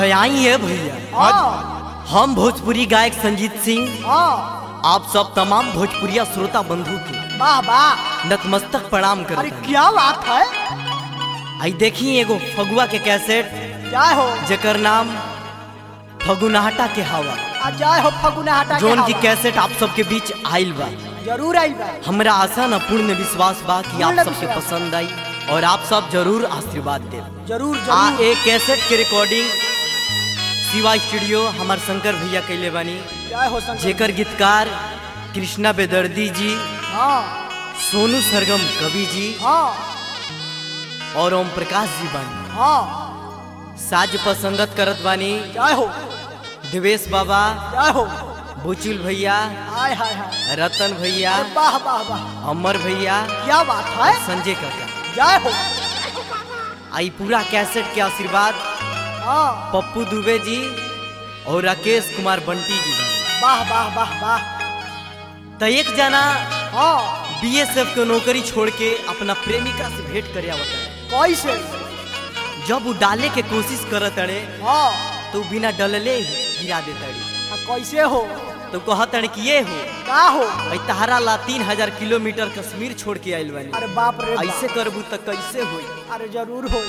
आई है भैया। हम भोजपुरी गायक संजीत सिंह आप सब तमाम भोजपुरिया श्रोता बंधु के वाह वाह नतमस्तक प्रणाम अरे करते क्या बात है। आई देखी एगो फगुआ के कैसेट क्या हो जेकर नाम फगुनाहटा के हवा जय हो फगुनाहटा जोन की कैसेट आप सबके बीच आइल बा। जरूर आई बा। हमरा आशा न पूर्ण विश्वास बा कि आप पूर्ण सबके विश्वास। पसंद आई और आप सब जरूर आशीर्वाद दे। जरूर आ जरूर एक कैसेट के रिकॉर्डिंग शिवा स्टूडियो हमार शंकर भैया कैले बानी जय हो शंकर। जेकर गीतकार कृष्णा बेदर्दी जी, हाँ सोनू सरगम कवि जी हाँ और ओम प्रकाश जी बानी। हाँ साज पर संगत करत बानी जय हो देवेश बाबा, जय हो। बुचुल भैया, हाय हाय हाय रतन भैया, अरे वाह वाह वाह अमर भैया, क्या बात है। संजय काका। जय हो। आई पूरा कैसेट के आशीर्वाद हाँ पप्पू दुबे जी और राकेश कुमार बंटी जी बानी। वाह वाह वाह वाह। तो एक जना हाँ बीएसएफ के नौकरी छोड़ के अपना प्रेमिका से भेंट करे आवता है। कैसे। जब वो डाले के कोशिश करत अड़े हाँ तो बिना डलले ही गिरा देता अड़ी। कैसे हो। तो कहत अड़े कि ये हो का हो। भाई तहरा ला 3000 किलोमीटर कश्मीर छोड़ के आइल बानी। अरे बाप रे बाप। ऐसे करबू तो कैसे होई। अरे जरूर हो।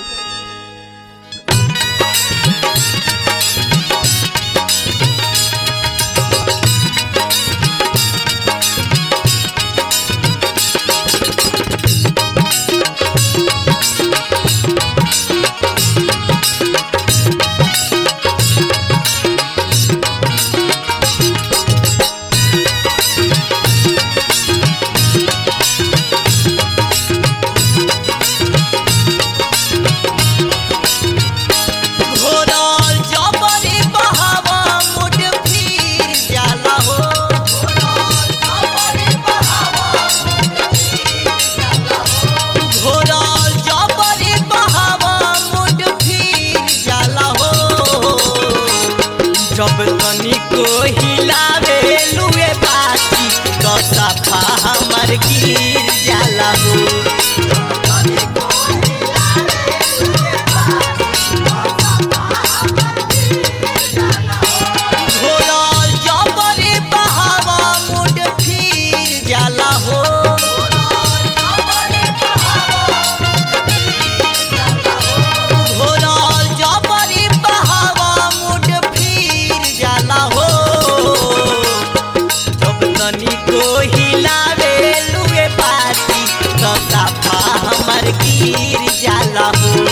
जब तनिको हिलावे लुए बाती तो सफा हमर गिर जाला हो। घोड़ल जबरे बहावा मुड़ फिर जाला हो। घोड़ल जबरे बहावा मुड़ फिर जाला हो। जब तनिको हिलावे लुए बाती तो सफा हमर गिर जाला हो।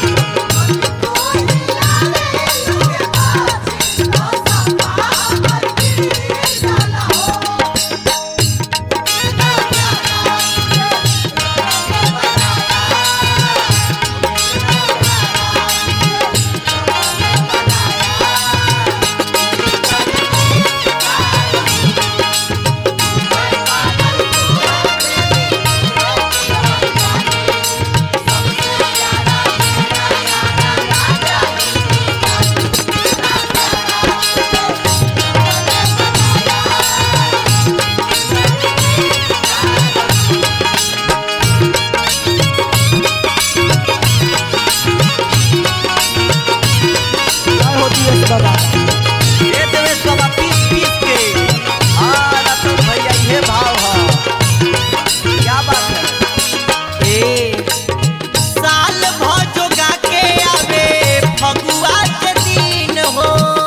बाबा ये देवेश बाबा पीस पीस के रतन भैया ये भाव है। क्या बात है। ए साल भजोगा के आवे फगुआ के दिन हो।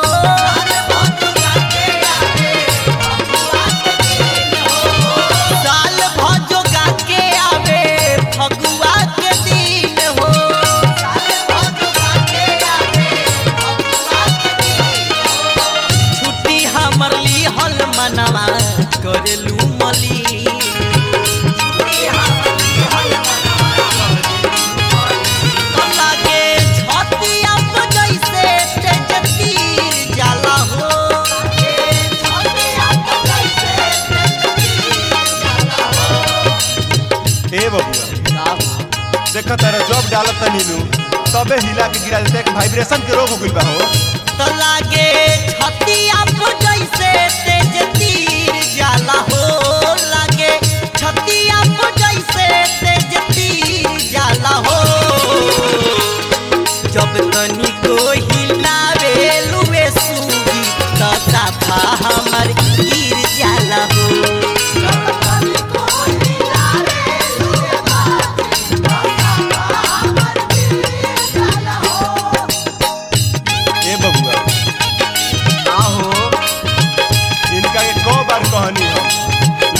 साल भजोगा के आवे फगुआ के दिन हो। छुट्टी हमर लिहल मनवा करेलू मली। लागे छतिया पर जैसे तेज तीर जाला हो। ए बबुआ देखा तारा जॉब डालत नीनू तबे हिला के गिरा देते एक वाइब्रेशन के रोग हो गइल बा हो। तो लागे छतिया पर जैसे तेज तीर जाला हो। लागे छतिया पर जैसे तेज तीर जाला हो। जब तनिको हिलावे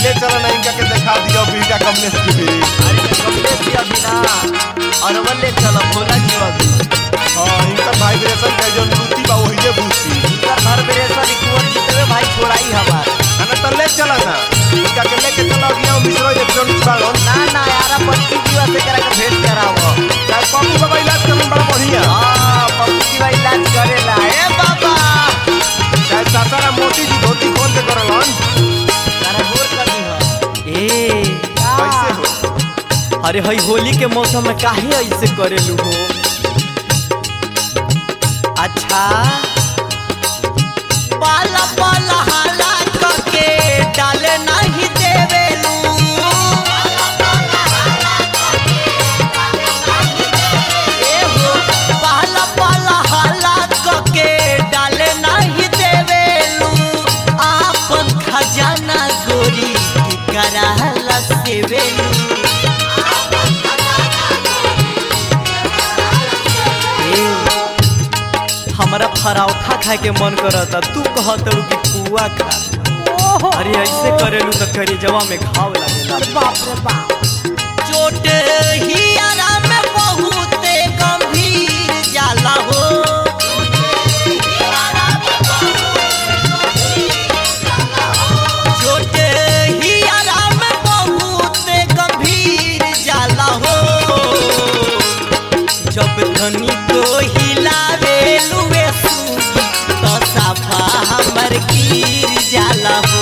ले चलो ना इनका के दिखा दियो बीटा कमलेश की भी। अरे कमलेश जी अभी ना और ले चलो भोला जी अभी। हां इनका वाइब्रेशन का जो बूती बा वही जे बूती। इनका घर वाइब्रेशन कुंवर जीतवे भाई छोड़ाई हमार। ना तो ले चलो ना इनका के लेके चलो गया मिश्रा इलेक्ट्रॉनिक्स वालों। ना यारा पट्टी जीवा से करा के भेंट करावो। चाहे पप्पू बाबा इलाज करन बड़ा बढ़िया। हां पप्पू जीवा इलाज करेला ए बाबा। चाहे सासारा मोती जी धोती खोल के करलन। तारा गोर कर दी हो। ए कैसे हो? अरे हई होली के मौसम में काहे ऐसे करेलू हो? अच्छा पाला पाला हाला करके डाले नहीं देवेलू। ए हो पाला पाला हाला करके डाले नहीं देवेलू। आपन खजाना गोरी कराला सेवेलू। हमारा पराठा खाए के मन करता तू कहत कि पुआ खा। ओहो अरे ऐसे करेलू तो करी जवा में घाव लगेला। अरे बाप रे बाप चोट ही आराम में बहुत गंभीर जाला हो। चोट ही आराम में बहुत गंभीर जाला हो। जब धनी को हिलावेलू वे सूगी तो साफा हमर गिर जाला हो।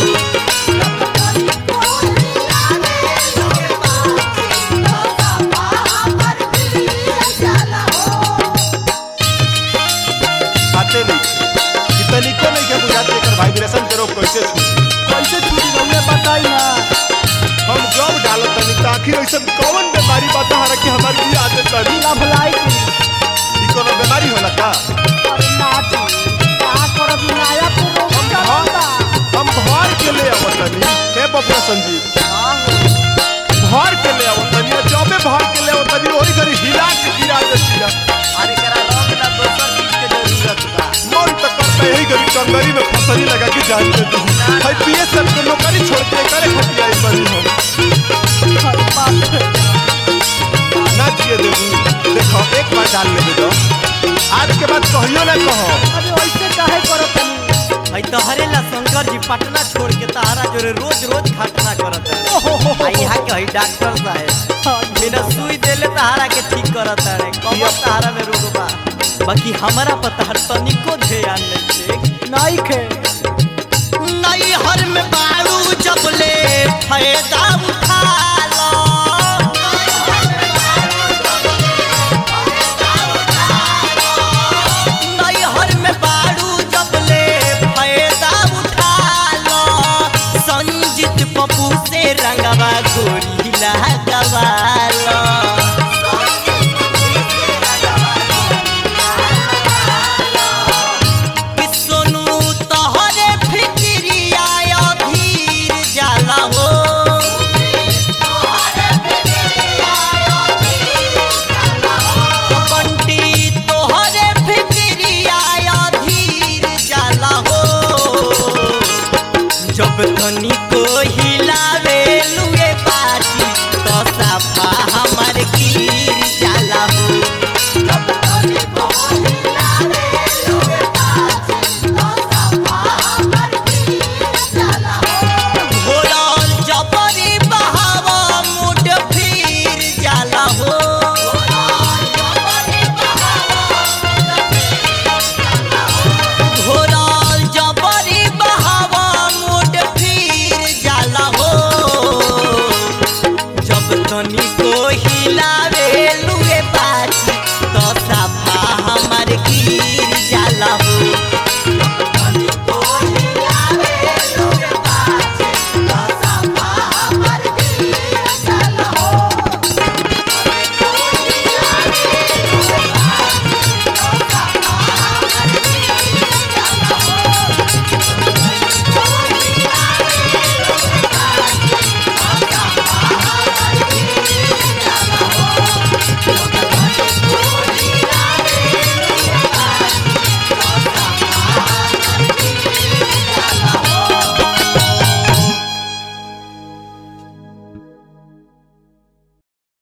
आते नहीं कितनी को नहीं के बुझाते एकर वाइब्रेशन के रोग कैसे छूटी। कैसे छुट्टी रहुए बताई ना हम जब डालत तनी त आखिर ऐसा कौन बीमारी बता हरा कि हमारी भी आदत करी। ला भलाई की ई कोनो बीमारी होला का? अरे नाची का करब नया तो रोग का होता हम भर के ले आवत तनी हे बबुआ संजीव भर के ले आवत तनी जबे भर के ले आवत तनी ओही घरी हिला के गिरा दे सीधा। अरे करा रंग ना दोसर चीज के जरूरत बा। मन तो करता यही घरी कंगरी में फसली लगा के जान दे दूं। भाई बीएसएफ के नौकरी छोड़ के करे खटियाई बनी हम अरे बाप रे ना जिए देबू। देखो एक बार डाल ले दो आज के बाद कहियो ना कहो। अरे ऐसे काहे करत तनी भाई तोहरे ला शंकर जी पटना छोड़ के तारा जोरे रोज खटना करत है। ओहो आ यहाँ के हई डॉक्टर साहब बिना सुई देले तहारा के ठीक करत है। कब तहारा में रोग बा बाकी हमारा पता हर तनिको ध्यान नहीं छे। नहीं खे नहीं हर में बाड़ू जबले फायदा उठा